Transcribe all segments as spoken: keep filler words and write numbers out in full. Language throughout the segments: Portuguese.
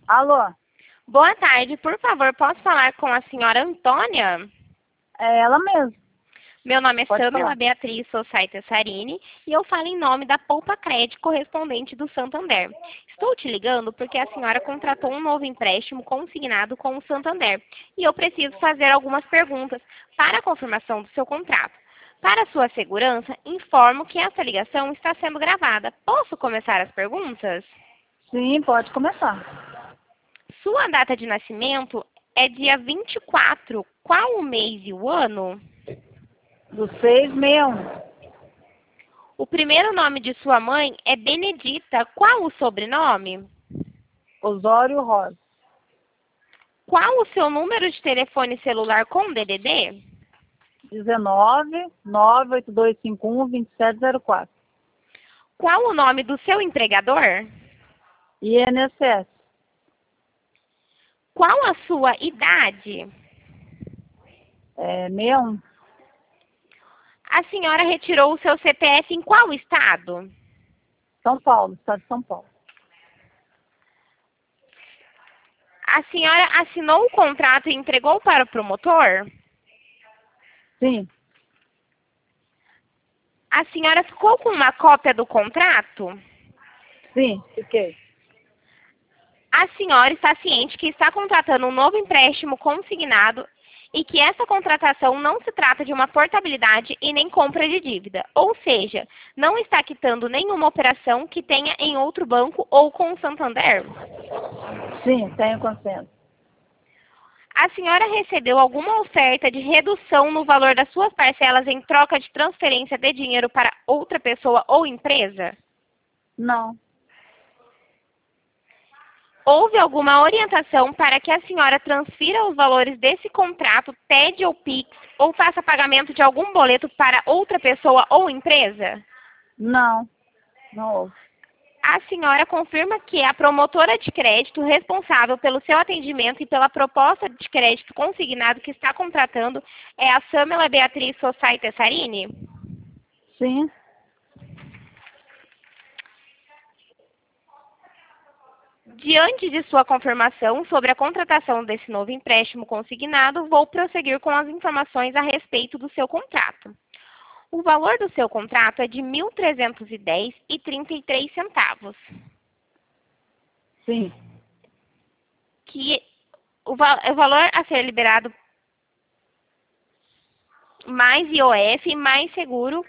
Alô, Boa tarde, por favor, posso falar com a senhora Antônia? é ela mesmo. Meu nome é Pode Samila falar. Beatriz Sosaita Sarini e eu falo em nome da Poupa Crédito correspondente do Santander. Estou te ligando porque a senhora contratou um novo empréstimo consignado com o Santander e eu preciso fazer algumas perguntas para a confirmação do seu contrato. Para sua segurança, informo que essa ligação está sendo gravada. Posso começar as perguntas? Sim, pode começar. Sua data de nascimento é dia vinte e quatro. Qual o mês e o ano? Do seis sessenta e um. O primeiro nome de sua mãe é Benedita. Qual o sobrenome? Osório Rosa. Qual o seu número de telefone celular com D D D? dezenove, nove oito dois cinco um, dois sete zero quatro. Qual o nome do seu empregador? I N S S. Qual a sua idade? É sessenta e um. A senhora retirou o seu C P F em qual estado? São Paulo, estado de São Paulo. A senhora assinou o contrato e entregou para o promotor? Sim, A senhora ficou com uma cópia do contrato? sim, fiquei. A senhora está ciente que está contratando um novo empréstimo consignado e que essa contratação não se trata de uma portabilidade e nem compra de dívida, ou seja, não está quitando nenhuma operação que tenha em outro banco ou com o Santander. Sim, tenho consenso. A senhora recebeu alguma oferta de redução no valor das suas parcelas em troca de transferência de dinheiro para outra pessoa ou empresa? Não, Houve alguma orientação para que a senhora transfira os valores desse contrato, T E D ou Pix, ou faça pagamento de algum boleto para outra pessoa ou empresa? não, não houve. A senhora confirma que a promotora de crédito responsável pelo seu atendimento e pela proposta de crédito consignado que está contratando é a Samila Beatriz Sosaita Sarini? Sim, Diante de sua confirmação sobre a contratação desse novo empréstimo consignado, vou prosseguir com as informações a respeito do seu contrato. O valor do seu contrato é de mil trezentos e dez reais e trinta e três centavos. sim, Que o, val o valor a ser liberado mais I O F, mais seguro,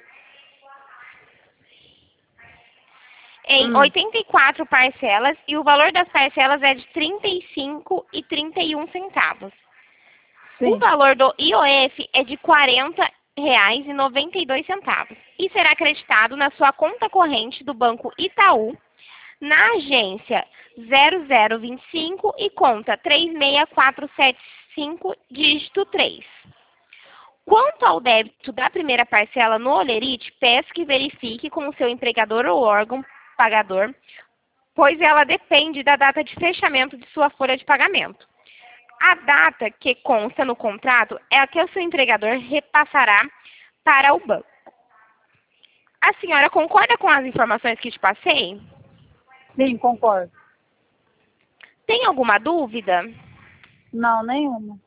em hum, oitenta e quatro parcelas, e o valor das parcelas é de trinta e cinco reais e trinta e um centavos. O sim, valor do I O F é de quarenta reais e noventa e dois centavos e será acreditado na sua conta corrente do Banco Itaú, na agência zero zero vinte e cinco e conta três seis quatro sete cinco, dígito três. Quanto ao débito da primeira parcela no Olerite, peço que verifique com o seu empregador ou órgão pagador, pois ela depende da data de fechamento de sua folha de pagamento. A data que consta no contrato é a que o seu empregador repassará para o banco. A senhora concorda com as informações que te passei? sim, concordo. Tem alguma dúvida? Não, nenhuma.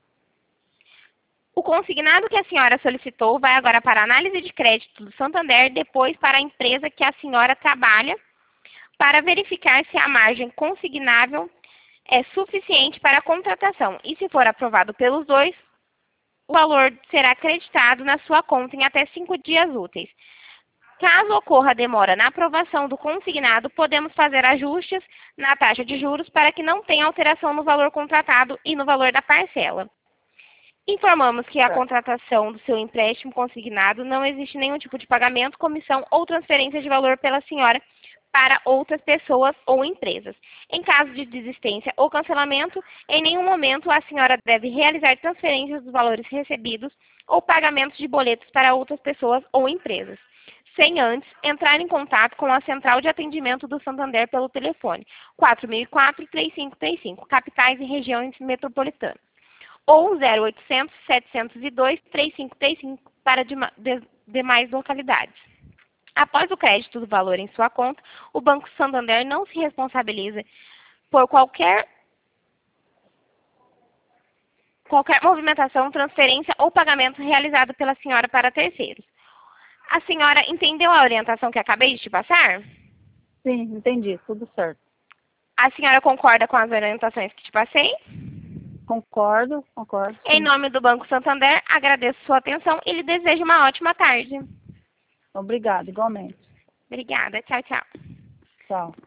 O consignado que a senhora solicitou vai agora para a análise de crédito do Santander, depois para a empresa que a senhora trabalha, para verificar se a margem consignável é suficiente para a contratação. E se for aprovado pelos dois, o valor será acreditado na sua conta em até cinco dias úteis. Caso ocorra demora na aprovação do consignado, podemos fazer ajustes na taxa de juros para que não tenha alteração no valor contratado e no valor da parcela. Informamos que a Certo. contratação do seu empréstimo consignado não existe nenhum tipo de pagamento, comissão ou transferência de valor pela senhora para outras pessoas ou empresas. Em caso de desistência ou cancelamento, em nenhum momento a senhora deve realizar transferências dos valores recebidos ou pagamentos de boletos para outras pessoas ou empresas, sem antes entrar em contato com a Central de Atendimento do Santander pelo telefone quatro mil e quatro, três cinco três cinco, capitais e regiões metropolitanas, ou zero oitocentos, setecentos e dois, três cinco três cinco para dema- de- demais localidades. Após o crédito do valor em sua conta, o Banco Santander não se responsabiliza por qualquer qualquer movimentação, transferência ou pagamento realizado pela senhora para terceiros. A senhora entendeu a orientação que acabei de te passar? Sim, entendi, tudo certo. A senhora concorda com as orientações que te passei? Concordo, concordo. Em Sim. nome do Banco Santander, agradeço sua atenção e lhe desejo uma ótima tarde. Obrigada, igualmente. Obrigada. Tchau, tchau. Tchau.